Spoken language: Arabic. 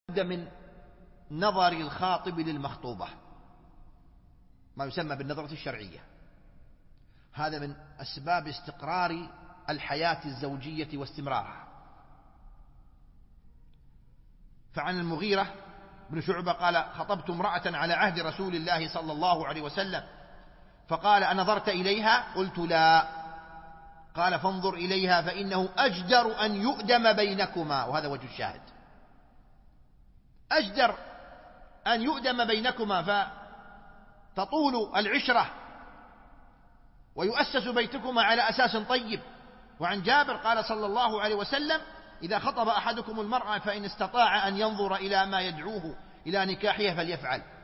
من نظر الخاطب للمخطوبة، ما يسمى بالنظرة الشرعية. هذا من أسباب استقرار الحياة الزوجية واستمرارها. فعن المغيرة بن شعبة قال: خطبت امرأة على عهد رسول الله صلى الله عليه وسلم، فقال: أنظرت إليها؟ قلت: لا. قال: فانظر إليها فإنه أجدر أن يؤدم بينكما. وهذا وجه الشاهد، أجدر أن يؤدم بينكما، فتطول العشرة ويؤسس بيتكما على أساس طيب. وعن جابر قال صلى الله عليه وسلم: إذا خطب أحدكم المرأة فإن استطاع أن ينظر إلى ما يدعوه إلى نكاحها فليفعل.